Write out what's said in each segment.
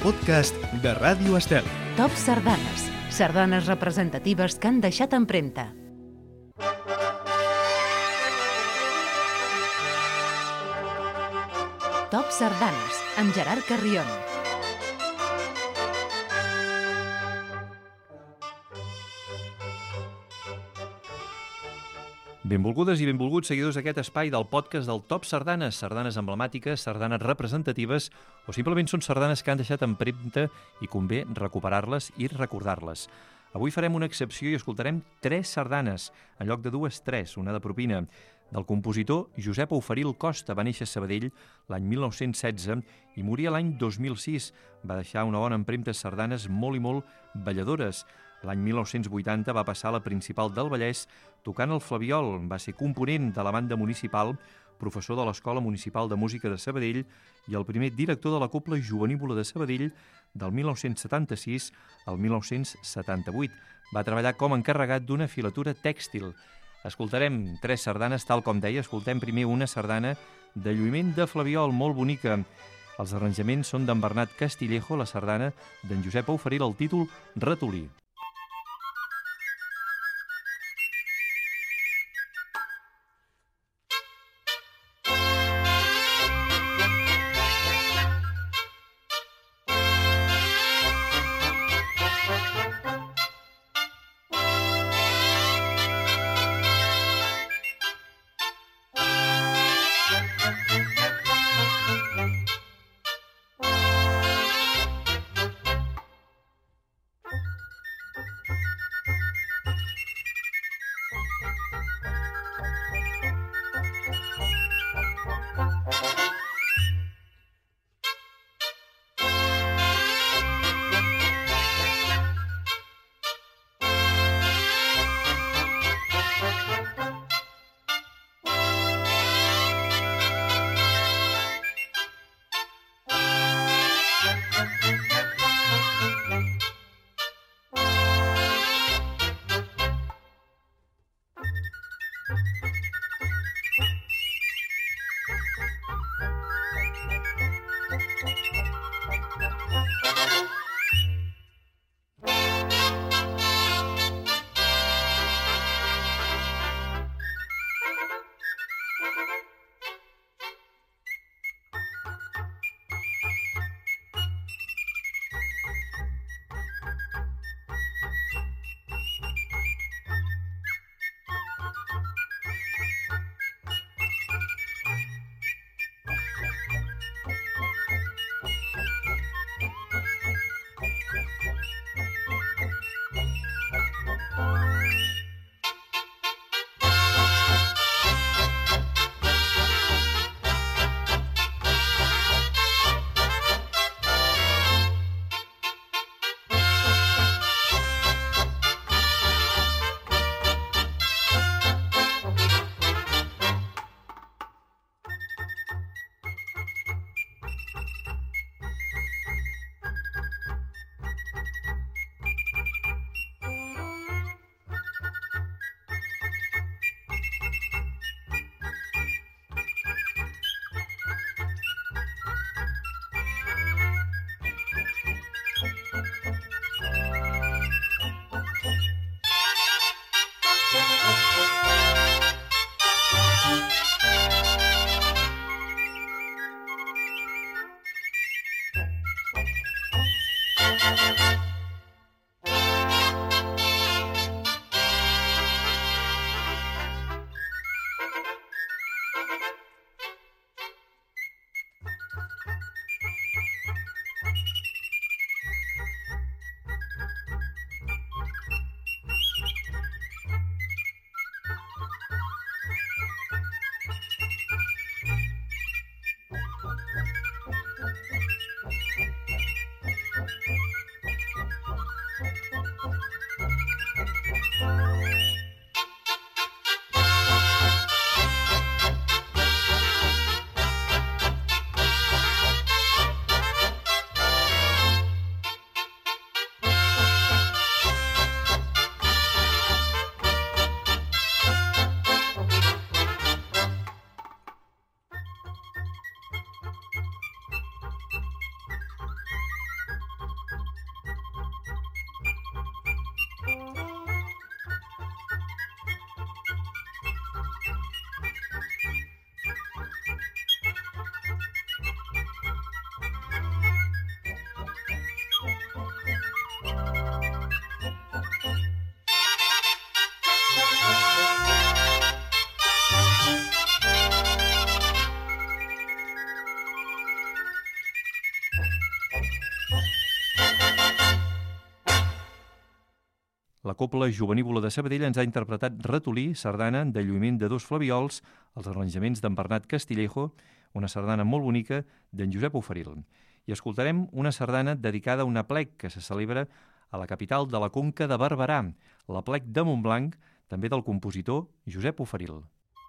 podcast de Ràdio Estel. Top Sardanes. Sardanes representatives que han deixat empremta. Top Sardanes, amb Gerard Carrion. Benvolgudes i benvolguts seguidors d'aquest espai del podcast del Top Sardanes, sardanes emblemàtiques, sardanes representatives o simplement són sardanes que han deixat empremta i convé recuperar-les i recordar-les. Avui farem una excepció i escoltarem 3 sardanes, en lloc de 3, una de propina, del compositor Josep Auferil Costa. Va néixer a Sabadell l'any 1916 i moria l'any 2006. Va deixar una bona empremta de sardanes molt i molt balladores. L'any 1980 va passar a la Principal del Vallès tocant el flabiol. Va ser component de la banda municipal, professor de l'Escola Municipal de Música de Sabadell i el primer director de la Cobla Jovenívola de Sabadell del 1976 al 1978. Va treballar com a encarregat d'una filatura tèxtil. Escoltarem 3 sardanes, tal com deia. Escoltem primer una sardana de lluïment de flabiol, molt bonica. Els arranjaments són d'en Bernat Castillejo, la sardana d'en Josep Auferil, el títol Ratolí. La Cobla Jovenívola de Sabadell ens ha interpretat Ratolí, sardana de lluïment de dos flaviols, els arranjaments d'en Bernat Castillejo, una sardana molt bonica d'en Josep Oferil. I escoltarem una sardana dedicada a un aplec que se celebra a la capital de la Conca de Barberà, l'aplec de Montblanc, també del compositor Josep Oferil.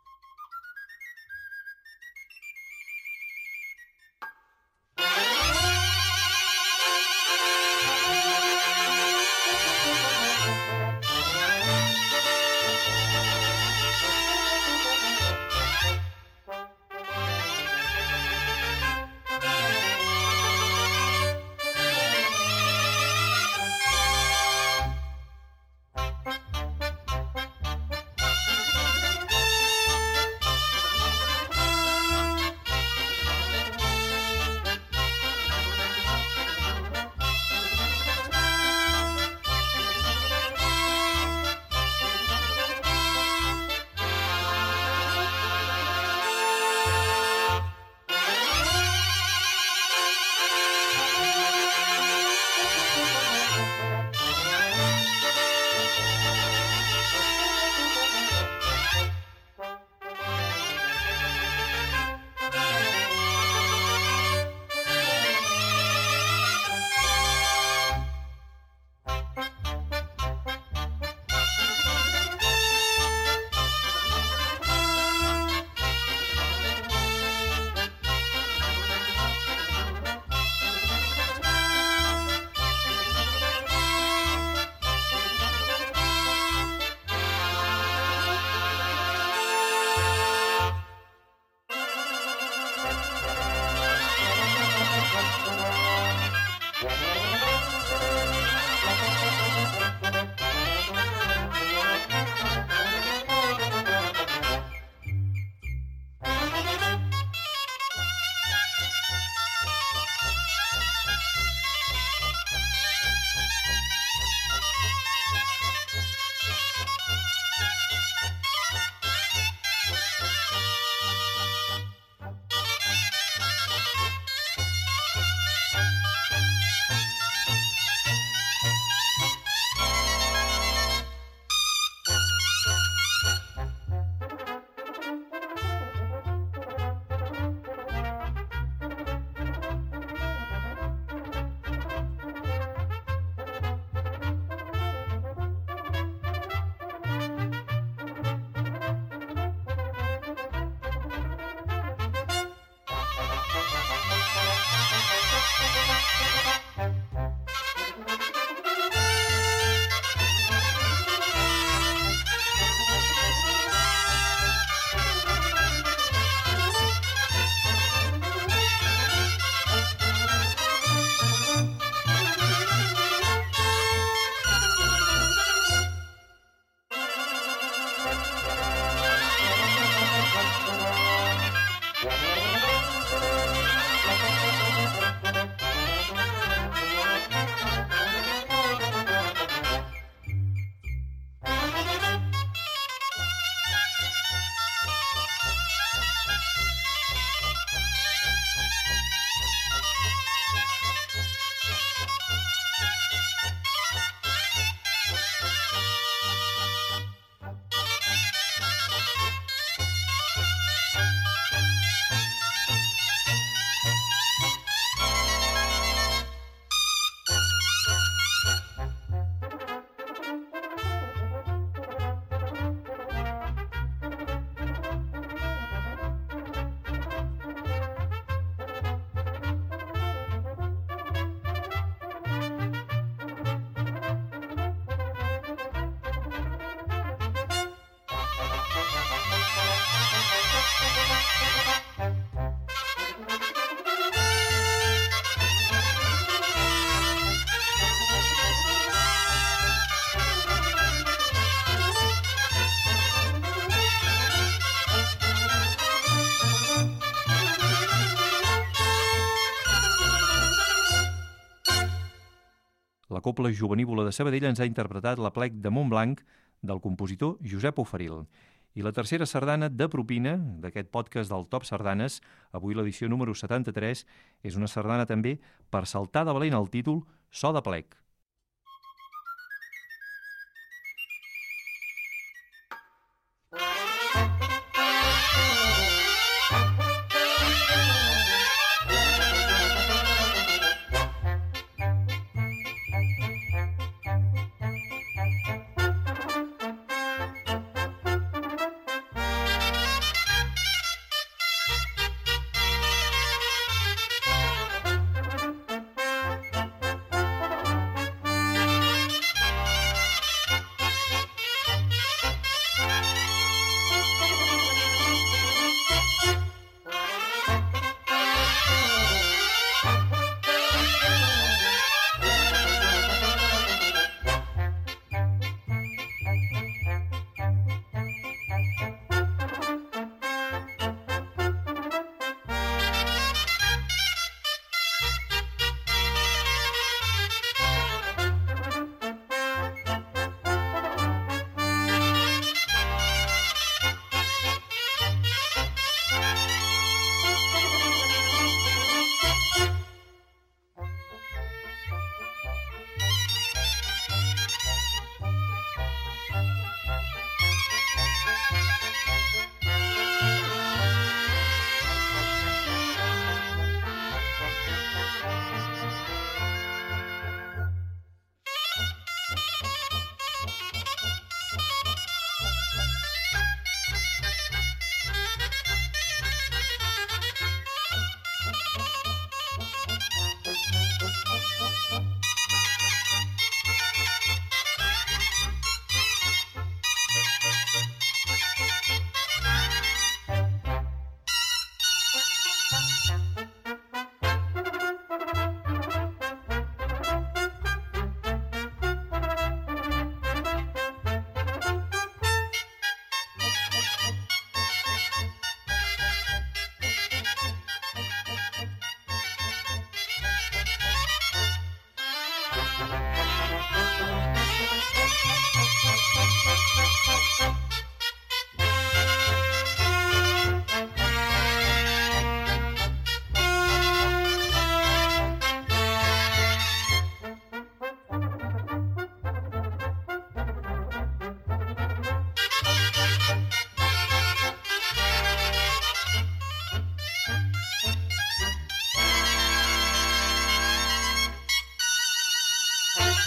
La Cobla Jovenívola de Sabadell ens ha interpretat l'aplec de Montblanc del compositor Josep Oferil. I la tercera sardana de propina d'aquest podcast del Top Sardanes, avui l'edició número 73, és una sardana també per saltar de valent el títol So de plec.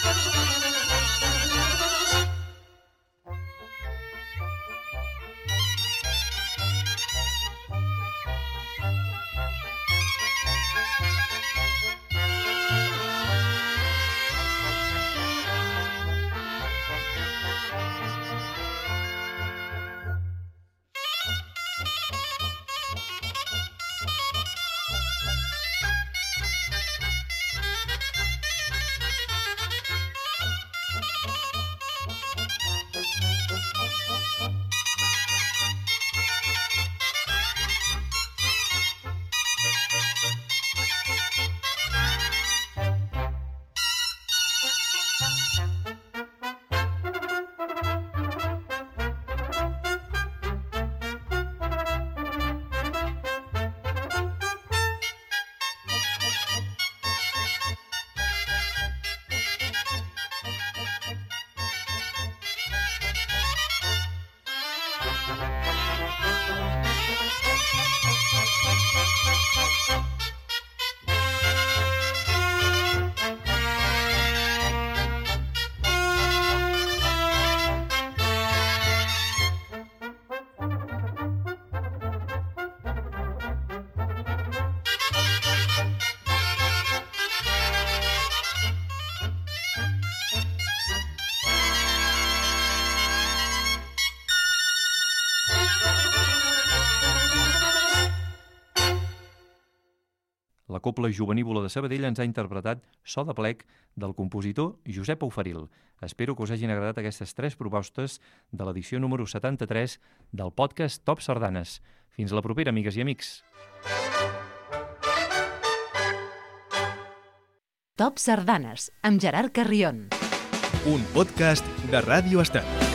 La Cobla Jovenívola de Sabadell ens ha interpretat So de plec del compositor Josep Auferil. Espero que us hagin agradat aquestes 3 propostes de l'edició número 73 del podcast Top Sardanes. Fins la propera, amigues i amics. Top Sardanes, amb Gerard Carrion. Un podcast de Ràdio Estel.